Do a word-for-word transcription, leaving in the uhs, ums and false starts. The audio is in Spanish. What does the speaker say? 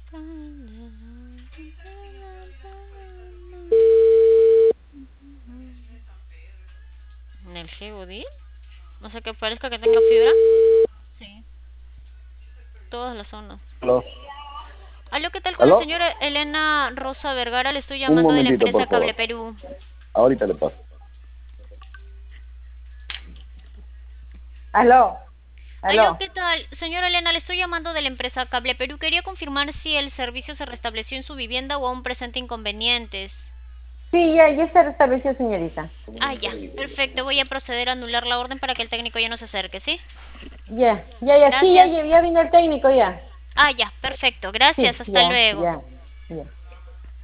Energía Udil. No sé, que parezca que tenga fibra. Sí. Todas las zonas. ¿Aló? Aló, ¿qué tal con la ¿Aló? señora Elena Rosa Vergara? Le estoy Un llamando de la momentito, empresa por Cable favor. Perú. Ahorita le paso. Aló, Aló, aló. ¿qué tal? Señora Elena, le estoy llamando de la empresa Cable Perú. Quería confirmar si el servicio se restableció en su vivienda o aún presenta inconvenientes. Sí, ya, ya se restableció, señorita. Ah, ya. Perfecto. Voy a proceder a anular la orden para que el técnico ya no se acerque, ¿sí? Ya, ya, ya, sí, ya, ya, Gracias. ya vino el técnico ya. Ah, ya. Perfecto. Gracias. Sí, Hasta ya, luego. ya, ya.